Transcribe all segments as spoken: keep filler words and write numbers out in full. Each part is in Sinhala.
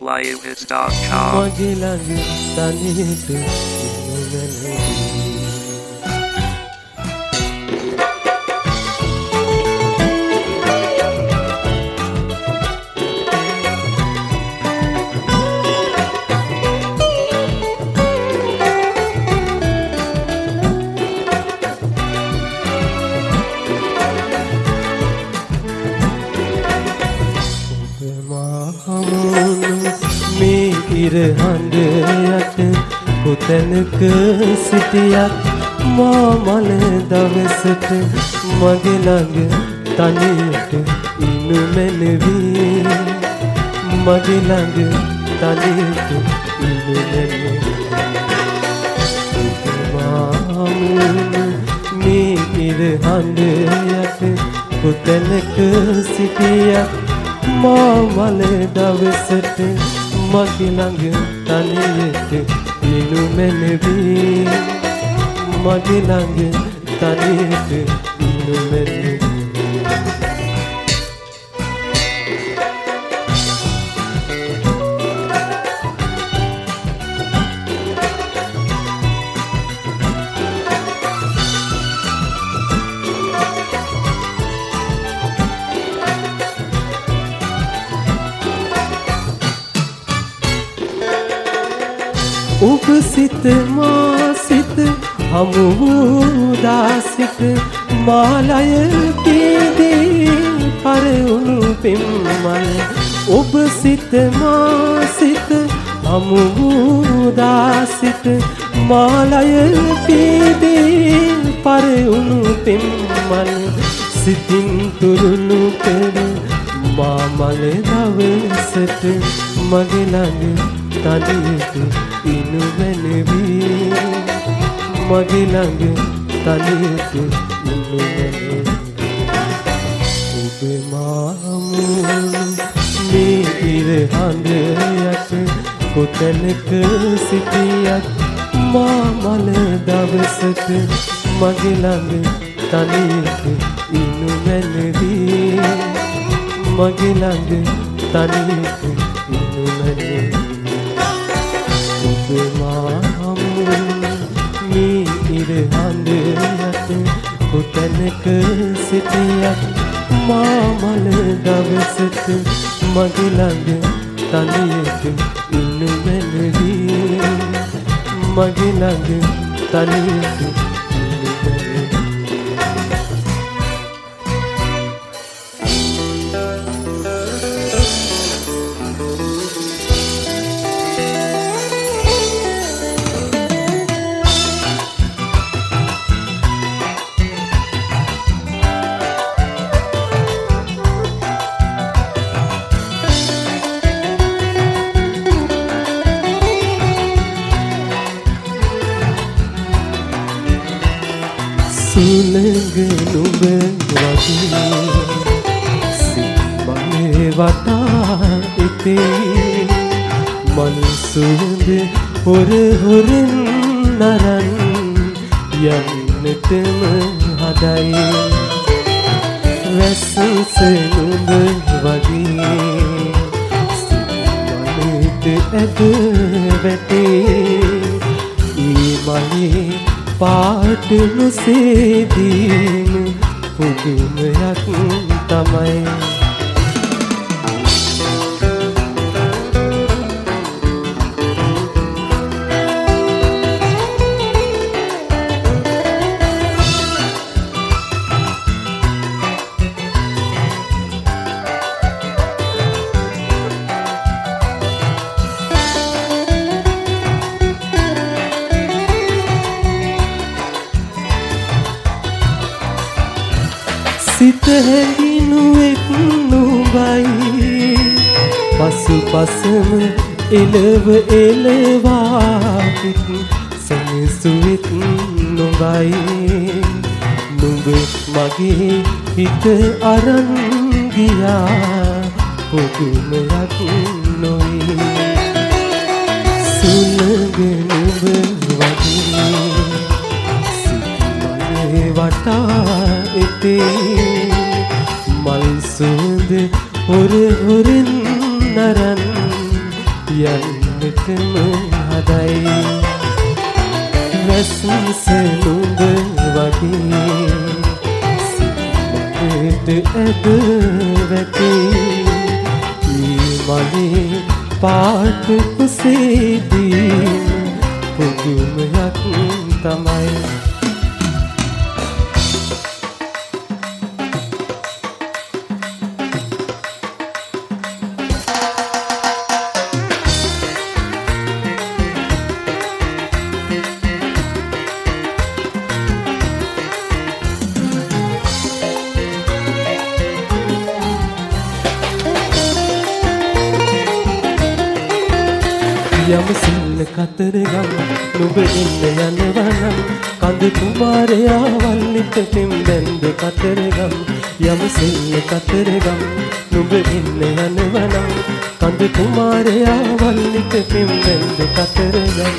live hits dot com. ඉරහඳ යට කොතැනක සිටියත් මා මල දවසට මගේ ළඟ තනියට ඉනු මැනවි මගේ ළඟ තනියට ඉනු මැනවි මේ ඉරහඳ යට කොතැනක සිටියත් මා මල දවසට මගේ ළඟ තනියට ඉනු මැනවි මගේ ළඟ තනියට ඉනු මැනවි ඔබ සිත මා සිත හමු වූදා සිට මාලය පීදී පරවුණු පෙම්මල් ඔබ සිත මා සිත හමු වූදා සිට මාලය පීදී පරවුණු පෙම්මල් සිතින් තුරුණු පෙර මා මල දවසට මගේ ළඟ තනියට ඉනු මැනවි මගේ ළඟ තනියට ඉනු මැනවි ඔබ මාමුණු මේ ඉරහඳ යට කොතැනක සිටියත් මා මල දවසට මගේ ළඟ තනියට ඉනු මැනවි මගේ ළඟ තනියට ඉනු මැනවි ඔබ මාමුණු මේ ඉරහඳ යට කොතැනක සිටියත් මා මල දවසට මගේ ළඟ තනියට ඉනු මැනවි මගේ ළඟ තනියට ඉනු මැනවි සුළඟ නුඹ වගේ සිම්මනේ වටා ඉතේ මන සුවඳ හොර හොරෙන් නරන් යන්නටම හදයි වැස්සස නුඹ වගේ සිම්මනේට ඇද වැටේ ඊ මලේ පාට නොසේදීම පුදුමයක් තමයි සිත හැඳිනු එක් නුඹයි පසු පසම එලව එලවා පිට සෙනසුවෙත් නුඹයි නුඹ මගේ හිත අරන් ගියා පුදුමයක් නොයි සුළඟ නුඹ වගේ සිම්මනේ වටා ඉතේ මල් සුවඳ හොර හොරෙන් නරන් යන්නටම හදයි වැස්ස නුඹ වගේ සිතට ඇද වැටේ මගේ පාට කුසේදී පුදුමයක් තමයි යම සිල්ල කතරගම නුඹ එන්න යනවනම් කඳ කුමාරයා වල්ලිට පෙම්බැන්ද කතරගම යම සිල්ල කතරගම නුඹ එන්න යනවනම් කඳ කුමාරයා වල්ලිට පෙම්බැන්ද කතරගම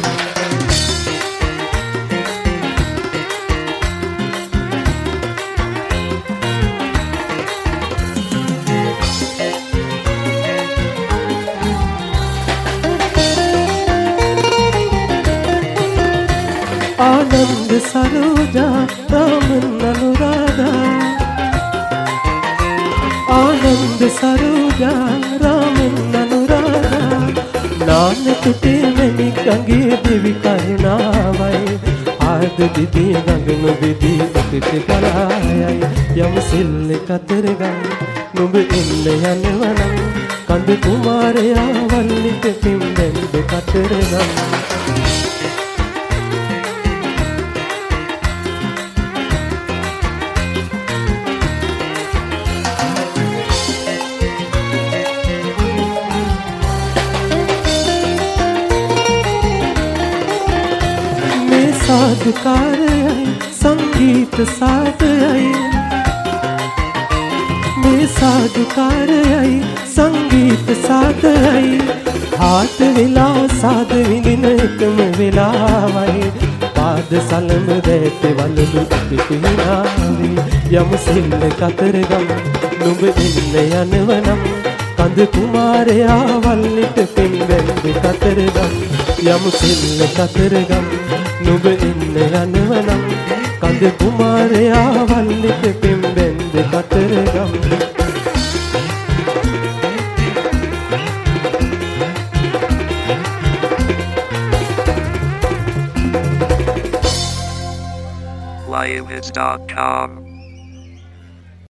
आनंद सरोजा रामन अनुराधा आनंद सरोजा रामन अनुराधा नान तुटे मैंने कंगे देवी करुणावाई आद दीदी गंगन दीदी उठित गलायाई यम सिल कतरगम नुब इन यनवनम कंद कुमारया वल्लित पिंबेंद कतरगम साधुकारय संगीत साधय मैं साधुकारय संगीत साधय हाथ विला साध विदिन एकम विलावय पाद सलम रहते वललु पिपिनावे यम सिल कतरगम नुब इन यनवनम कंद कुमारया वल्लिट पिंबेंद कतरगम यम सिल कतरगम නුඹ ඉන්න යනවනම් කඳ කුමාරයා වල්ලිට පෙම්බෙන්ද Kataragama live hits dot com